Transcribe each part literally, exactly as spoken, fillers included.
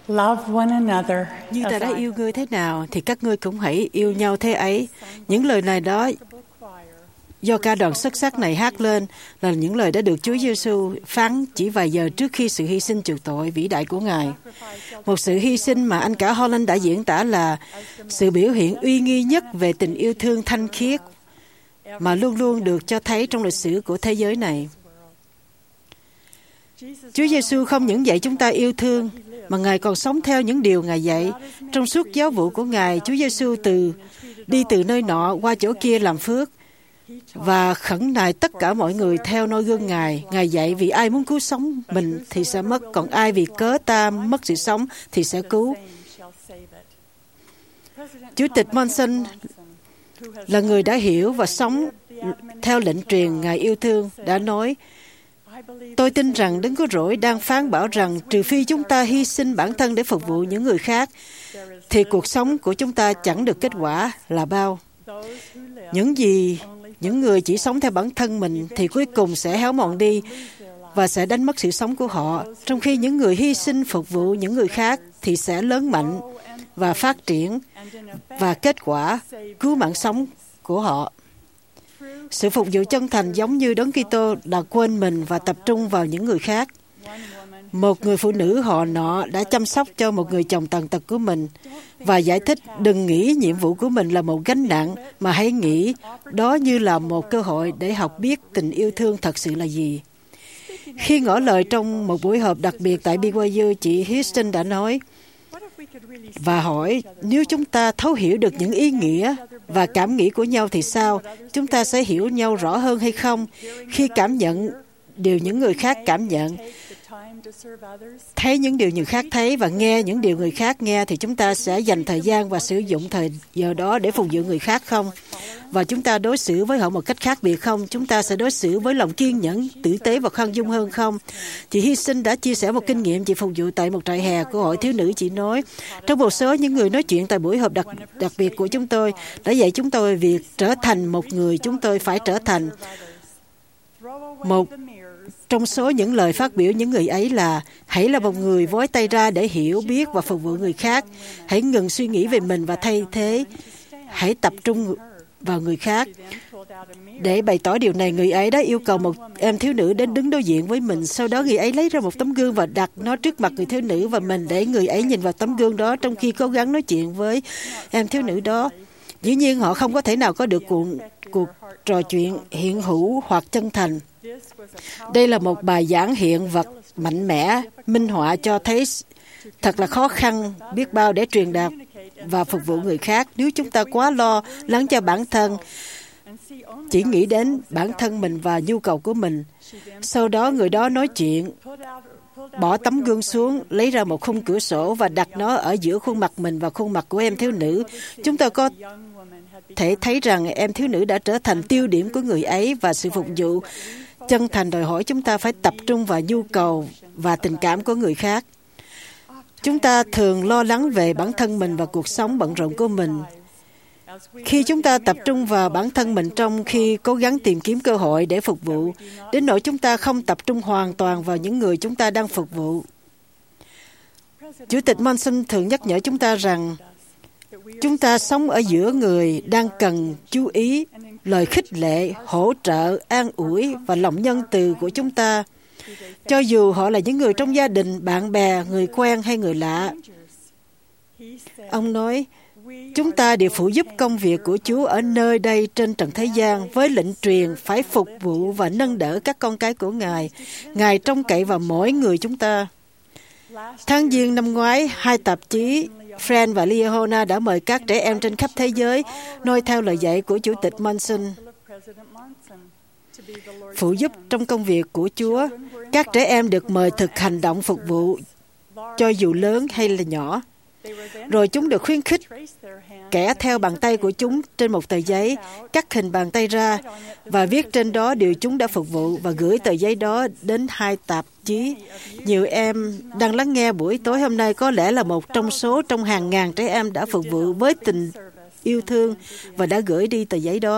Love one another. Như ta as đã I yêu ngươi thế nào, thì các ngươi cũng hãy yêu nhau thế ấy. Những lời này đó do ca đoàn xuất sắc này hát lên là những lời đã được Chúa Giêsu phán chỉ vài giờ trước khi sự hy sinh chuộc tội vĩ đại của Ngài. Một sự hy sinh mà anh cả Holland đã diễn tả là sự biểu hiện uy nghi nhất về tình yêu thương thanh khiết mà luôn luôn được cho thấy trong lịch sử của thế giới này. Chúa Giêsu không những dạy chúng ta yêu thương, mà Ngài còn sống theo những điều Ngài dạy. Trong suốt giáo vụ của Ngài, Chúa Giêsu từ đi từ nơi nọ qua chỗ kia làm phước và khẩn nài tất cả mọi người theo noi gương Ngài. Ngài dạy vì ai muốn cứu sống mình thì sẽ mất, còn ai vì cớ ta mất sự sống thì sẽ cứu. Chủ tịch Monson là người đã hiểu và sống theo lệnh truyền Ngài yêu thương, đã nói: tôi tin rằng Đấng Cứu Rỗi đang phán bảo rằng trừ phi chúng ta hy sinh bản thân để phục vụ những người khác, thì cuộc sống của chúng ta chẳng được kết quả là bao. Những gì những người chỉ sống theo bản thân mình thì cuối cùng sẽ héo mòn đi và sẽ đánh mất sự sống của họ, trong khi những người hy sinh phục vụ những người khác thì sẽ lớn mạnh và phát triển và kết quả cứu mạng sống của họ. Sự phục vụ chân thành giống như Đấng Kitô đã quên mình và tập trung vào những người khác. Một người phụ nữ họ nọ đã chăm sóc cho một người chồng tàn tật của mình và giải thích đừng nghĩ nhiệm vụ của mình là một gánh nặng, mà hãy nghĩ đó như là một cơ hội để học biết tình yêu thương thật sự là gì. Khi ngỏ lời trong một buổi họp đặc biệt tại B Y U, chị Houston đã nói và hỏi, nếu chúng ta thấu hiểu được những ý nghĩa và cảm nghĩ của nhau thì sao? Chúng ta sẽ hiểu nhau rõ hơn hay không? Khi cảm nhận điều những người khác cảm nhận, thấy những điều người khác thấy và nghe những điều người khác nghe, thì chúng ta sẽ dành thời gian và sử dụng thời giờ đó để phục vụ người khác không? Và chúng ta đối xử với họ một cách khác biệt không? Chúng ta sẽ đối xử với lòng kiên nhẫn, tử tế và khoan dung hơn không? Chị Hy Sinh đã chia sẻ một kinh nghiệm chị phục vụ tại một trại hè của hội thiếu nữ. Chị nói, trong một số những người nói chuyện tại buổi họp đặc, đặc biệt của chúng tôi đã dạy chúng tôi việc trở thành một người chúng tôi phải trở thành. Một trong số những lời phát biểu những người ấy là: hãy là một người vói tay ra để hiểu biết và phục vụ người khác. Hãy ngừng suy nghĩ về mình và thay thế. Hãy tập trung vào người khác. Để bày tỏ điều này, người ấy đã yêu cầu một em thiếu nữ đến đứng đối diện với mình. Sau đó người ấy lấy ra một tấm gương và đặt nó trước mặt người thiếu nữ và mình, để người ấy nhìn vào tấm gương đó trong khi cố gắng nói chuyện với em thiếu nữ đó. Dĩ nhiên họ không có thể nào có được cuộc, cuộc trò chuyện hiện hữu hoặc chân thành. Đây là một bài giảng hiện vật mạnh mẽ, minh họa cho thấy thật là khó khăn biết bao để truyền đạt và phục vụ người khác nếu chúng ta quá lo lắng cho bản thân, chỉ nghĩ đến bản thân mình và nhu cầu của mình. Sau đó người đó nói chuyện, bỏ tấm gương xuống, lấy ra một khung cửa sổ và đặt nó ở giữa khuôn mặt mình và khuôn mặt của em thiếu nữ. Chúng ta có thể thấy rằng em thiếu nữ đã trở thành tiêu điểm của người ấy, và sự phục vụ chân thành đòi hỏi chúng ta phải tập trung vào nhu cầu và tình cảm của người khác. Chúng ta thường lo lắng về bản thân mình và cuộc sống bận rộn của mình. Khi chúng ta tập trung vào bản thân mình trong khi cố gắng tìm kiếm cơ hội để phục vụ, đến nỗi chúng ta không tập trung hoàn toàn vào những người chúng ta đang phục vụ. Chủ tịch Monson thường nhắc nhở chúng ta rằng chúng ta sống ở giữa người đang cần chú ý, lời khích lệ, hỗ trợ, an ủi và lòng nhân từ của chúng ta, cho dù họ là những người trong gia đình, bạn bè, người quen hay người lạ. Ông nói, chúng ta đều phụ giúp công việc của Chúa ở nơi đây trên trần thế gian với lệnh truyền phải phục vụ và nâng đỡ các con cái của Ngài. Ngài trông cậy vào mỗi người chúng ta. Tháng Giêng năm ngoái, hai tạp chí Friend và Liahona đã mời các trẻ em trên khắp thế giới noi theo lời dạy của Chủ tịch Monson, phụ giúp trong công việc của Chúa. Các trẻ em được mời thực hành động phục vụ, cho dù lớn hay là nhỏ. Rồi chúng được khuyến khích kẻ theo bàn tay của chúng trên một tờ giấy, cắt hình bàn tay ra và viết trên đó điều chúng đã phục vụ và gửi tờ giấy đó đến hai tạp chí. Nhiều em đang lắng nghe buổi tối hôm nay có lẽ là một trong số trong hàng ngàn trẻ em đã phục vụ với tình yêu thương và đã gửi đi tờ giấy đó.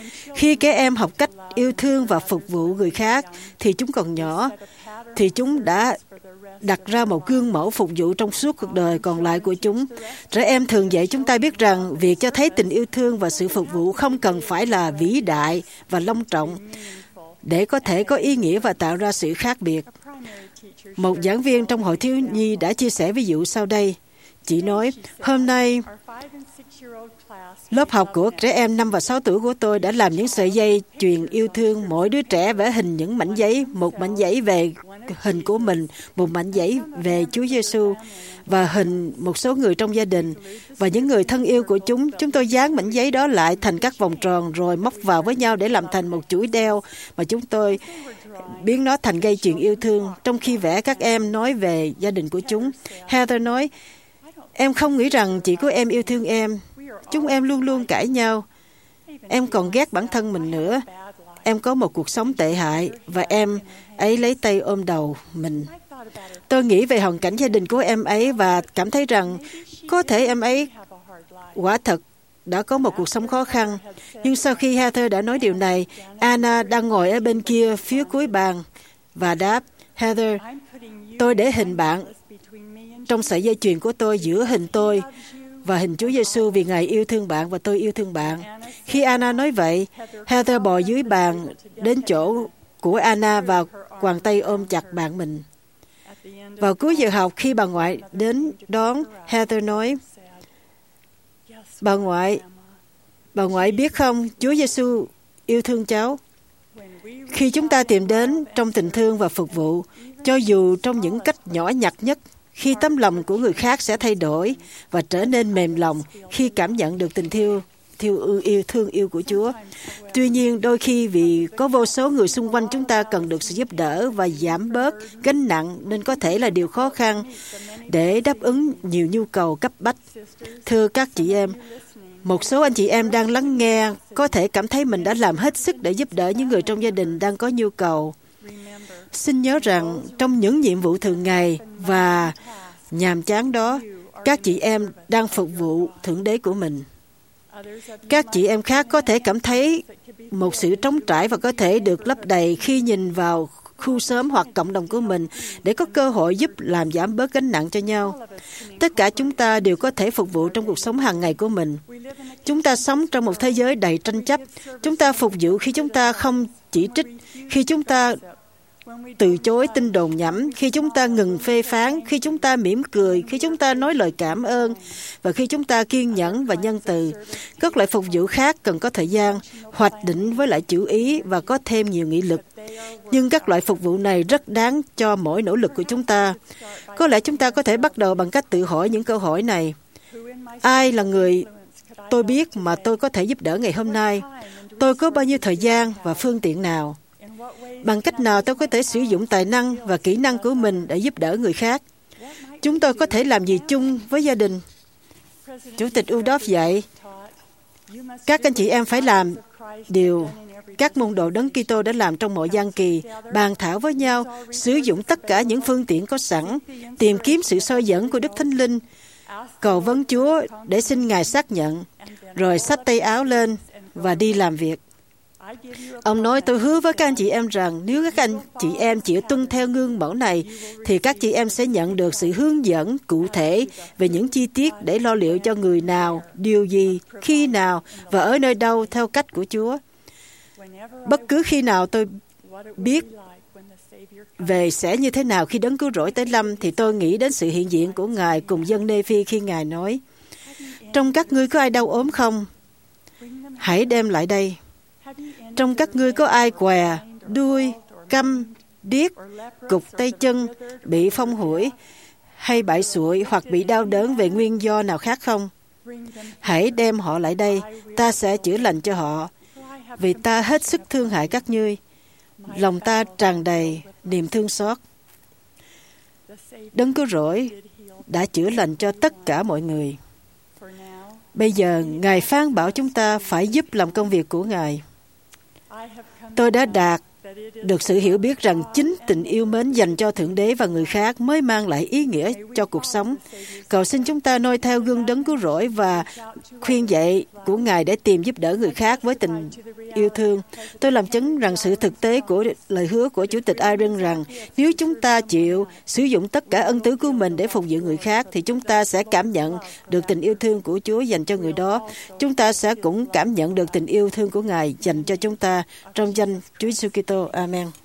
Khi trẻ em học cách yêu thương và phục vụ người khác thì chúng còn nhỏ, thì chúng đã đặt ra một gương mẫu phục vụ trong suốt cuộc đời còn lại của chúng. Trẻ em thường dạy chúng ta biết rằng việc cho thấy tình yêu thương và sự phục vụ không cần phải là vĩ đại và long trọng để có thể có ý nghĩa và tạo ra sự khác biệt. Một giảng viên trong hội thiếu nhi đã chia sẻ ví dụ sau đây. Chị nói, hôm nay, lớp học của trẻ em năm và sáu tuổi của tôi đã làm những sợi dây truyền yêu thương. Mỗi đứa trẻ vẽ hình những mảnh giấy, một mảnh giấy về hình của mình, một mảnh giấy về Chúa Giêsu và hình một số người trong gia đình và những người thân yêu của chúng. Chúng tôi dán mảnh giấy đó lại thành các vòng tròn rồi móc vào với nhau để làm thành một chuỗi đeo mà chúng tôi biến nó thành dây chuyền yêu thương. Trong khi vẽ, các em nói về gia đình của chúng. Heather nói, em không nghĩ rằng chỉ có em yêu thương em. Chúng em luôn luôn cãi nhau. Em còn ghét bản thân mình nữa. Em có một cuộc sống tệ hại và em ấy lấy tay ôm đầu mình. Tôi nghĩ về hoàn cảnh gia đình của em ấy và cảm thấy rằng có thể em ấy quả thật đã có một cuộc sống khó khăn. Nhưng sau khi Heather đã nói điều này, Anna đang ngồi ở bên kia phía cuối bàn và đáp, Heather, tôi để hình bạn trong sợi dây chuyền của tôi giữa hình tôi và hình Chúa Giêsu vì Ngài yêu thương bạn và tôi yêu thương bạn. Khi Anna nói vậy, Heather bò dưới bàn đến chỗ của Anna và quàng tay ôm chặt bạn mình. Vào cuối giờ học, khi bà ngoại đến đón, Heather nói, Bà ngoại, bà ngoại biết không, Chúa Giêsu yêu thương cháu. Khi chúng ta tìm đến trong tình thương và phục vụ, cho dù trong những cách nhỏ nhặt nhất, khi tấm lòng của người khác sẽ thay đổi và trở nên mềm lòng khi cảm nhận được tình thương, yêu, yêu thương yêu của Chúa. Tuy nhiên, đôi khi vì có vô số người xung quanh chúng ta cần được sự giúp đỡ và giảm bớt gánh nặng nên có thể là điều khó khăn để đáp ứng nhiều nhu cầu cấp bách. Thưa các chị em, một số anh chị em đang lắng nghe có thể cảm thấy mình đã làm hết sức để giúp đỡ những người trong gia đình đang có nhu cầu. Xin nhớ rằng trong những nhiệm vụ thường ngày và nhàm chán đó, các chị em đang phục vụ Thượng Đế của mình. Các chị em khác có thể cảm thấy một sự trống trải và có thể được lấp đầy khi nhìn vào khu xóm hoặc cộng đồng của mình để có cơ hội giúp làm giảm bớt gánh nặng cho nhau. Tất cả chúng ta đều có thể phục vụ trong cuộc sống hàng ngày của mình. Chúng ta sống trong một thế giới đầy tranh chấp. Chúng ta phục vụ khi chúng ta không chỉ trích, khi chúng ta từ chối tin đồn nhảm, khi chúng ta ngừng phê phán, khi chúng ta mỉm cười, khi chúng ta nói lời cảm ơn và khi chúng ta kiên nhẫn và nhân từ. Các loại phục vụ khác cần có thời gian, hoạch định với lại chủ ý và có thêm nhiều nghị lực. Nhưng các loại phục vụ này rất đáng cho mỗi nỗ lực của chúng ta. Có lẽ chúng ta có thể bắt đầu bằng cách tự hỏi những câu hỏi này. Ai là người tôi biết mà tôi có thể giúp đỡ ngày hôm nay? Tôi có bao nhiêu thời gian và phương tiện nào? Bằng cách nào tôi có thể sử dụng tài năng và kỹ năng của mình để giúp đỡ người khác? Chúng tôi có thể làm gì chung với gia đình? Chủ tịch Udolf dạy, các anh chị em phải làm điều các môn đồ Đấng Kitô đã làm trong mọi gian kỳ, bàn thảo với nhau, sử dụng tất cả những phương tiện có sẵn, tìm kiếm sự soi dẫn của Đức Thánh Linh, cầu vấn Chúa để xin Ngài xác nhận, rồi xách tay áo lên và đi làm việc. Ông nói, tôi hứa với các anh chị em rằng nếu các anh chị em chịu tuân theo gương mẫu này, thì các chị em sẽ nhận được sự hướng dẫn cụ thể về những chi tiết để lo liệu cho người nào, điều gì, khi nào và ở nơi đâu theo cách của Chúa. Bất cứ khi nào tôi biết về sẽ như thế nào khi Đấng Cứu Rỗi tới lâm, thì tôi nghĩ đến sự hiện diện của Ngài cùng dân Nê-phi khi Ngài nói, trong các ngươi có ai đau ốm không? Hãy đem lại đây. Trong các ngươi có ai què, đuôi, câm, điếc, cụt tay chân, bị phong hủi, hay bại sụi hoặc bị đau đớn về nguyên do nào khác không? Hãy đem họ lại đây, ta sẽ chữa lành cho họ, vì ta hết sức thương hại các ngươi. Lòng ta tràn đầy niềm thương xót. Đấng Cứu Rỗi đã chữa lành cho tất cả mọi người. Bây giờ, Ngài phán bảo chúng ta phải giúp làm công việc của Ngài. Tôi đã đạt được sự hiểu biết rằng chính tình yêu mến dành cho Thượng Đế và người khác mới mang lại ý nghĩa cho cuộc sống. Cầu xin chúng ta noi theo gương Đấng Cứu Rỗi và khuyên dạy của Ngài để tìm giúp đỡ người khác với tình yêu thương. Tôi làm chứng rằng sự thực tế của lời hứa của Chủ tịch Irene rằng nếu chúng ta chịu sử dụng tất cả ân tứ của mình để phục vụ người khác, thì chúng ta sẽ cảm nhận được tình yêu thương của Chúa dành cho người đó. Chúng ta sẽ cũng cảm nhận được tình yêu thương của Ngài dành cho chúng ta. Trong danh Chúa Giêsu Kitô. Amen.